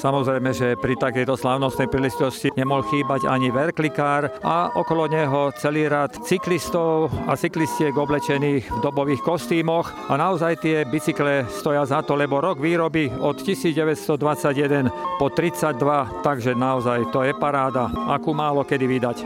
Samozrejme, že pri takejto slávnostnej príležitosti nemohol chýbať ani verklikár a okolo neho celý rad cyklistov a cyklistiek oblečených v dobových kostýmoch. A naozaj tie bicykle stoja za to, lebo rok výroby od 1921 po 32, takže naozaj to je paráda, akú málo kedy vydať.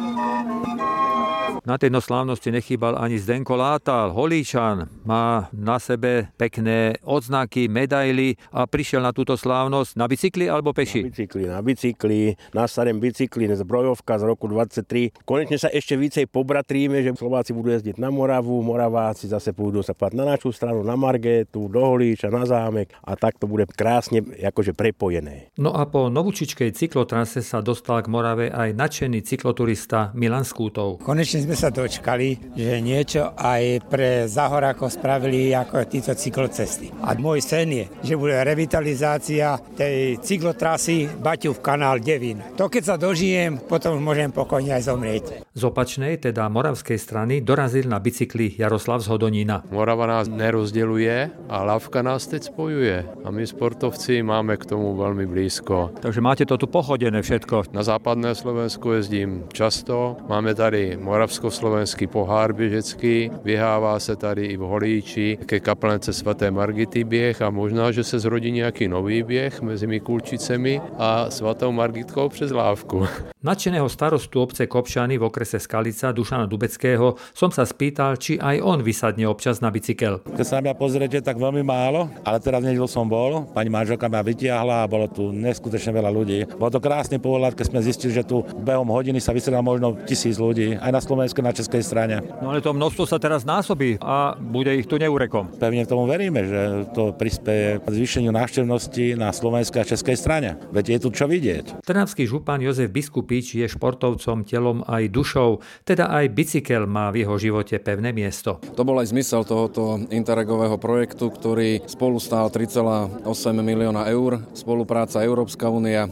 Na tejto slávnosti nechýbal ani Zdenko Látal, Holíčan. Má na sebe pekné odznaky, medaily a prišiel na túto slávnosť na bicykli alebo peši? Na bicykli, na starém bicykli, zbrojovka z roku 23. Konečne sa ešte vícej pobratríme, že Slováci budú jazdiť na Moravu, Moraváci zase pôjdu sa pať na našu stranu, na Margetu, do Holíča, na zámek a tak to bude krásne akože prepojené. No a po novúčičkej cyklotrase sa dostal k Morave aj nadšený cykloturista Milan Skútov. Konečne sme sa dočkali, že niečo aj pre Zahorákov spravili ako títo cyklocesty. A môj sen je, že bude revitalizácia tej cyklotrasy Baťův kanál Devín. To keď sa dožijem, potom môžem pokojne aj zomrieť. Z opačnej, teda moravskej strany, dorazil na bicykli Jaroslav z Hodonína. Morava nás nerozdeľuje a ľavka nás teď spojuje. A my sportovci máme k tomu veľmi blízko. Takže máte to tu pochodené všetko. Na západné Slovensku jezdím často. Máme tady moravsko-slovenský pohár běžecký. Vyhává se tady i v Holíči ke kaplence svaté Margity běh a možná, že se zrodí nějaký nový běh mezi Mikulčicemi a svatou Margitkou přes Lávku. Nadšeného starostu obce Kopšany v okrese Skalica Dušana Dubeckého som sa spýtal, či aj on vysadne občas na bicykel. Keď sa na mňa pozriete, tak veľmi málo, ale teraz nedeľu som bol. Pani manželka ma vytiahla a bolo tu neskutočne veľa ľudí. Bolo to krásny pohľad, keď sme zistili, že tu behom hodiny sa vysiela možno 1000 ľudí, aj na Slovensku, na českej strane. No ale to množstvo sa teraz násobí a bude ich tu neúrekom. Pevne k tomu veríme, že to prispieje k zvýšeniu návštevnosti na slovenskej a českej strane. Veď je tu čo vidieť. Trnavský župan Jozef Biskupič je športovcom telom aj dušou, teda aj bicykel má v jeho živote pevné miesto. To bol aj zmysel tohoto interregového projektu, ktorý spolu stál 3,8 milióna eur. Spolupráca Európska únia,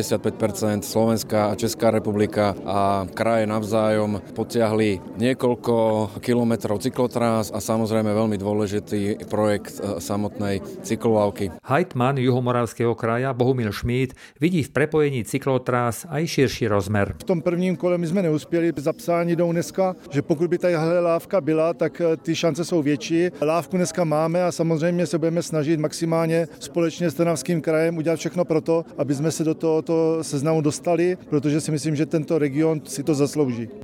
85%, Slovenská a Česká republika a kraje navzájom potiahli niekoľko kilometrov cyklotrás a samozrejme veľmi dôležitý projekt samotnej cykloválky. Hejtman Juhomoravského kraja Bohumil Šmíd vidí v prepojení cyklotrás aj širší rozmer. V tom prvním kole my jsme neuspěli, zapsání jdou dneska, že pokud by tahle lávka byla, tak ty šance jsou větší. Lávku dneska máme a samozřejmě se budeme snažit maximálně společně s Trnavským krajem udělat všechno pro to, aby jsme se do tohoto seznamu dostali, protože si myslím, že tento region si to zaslouží.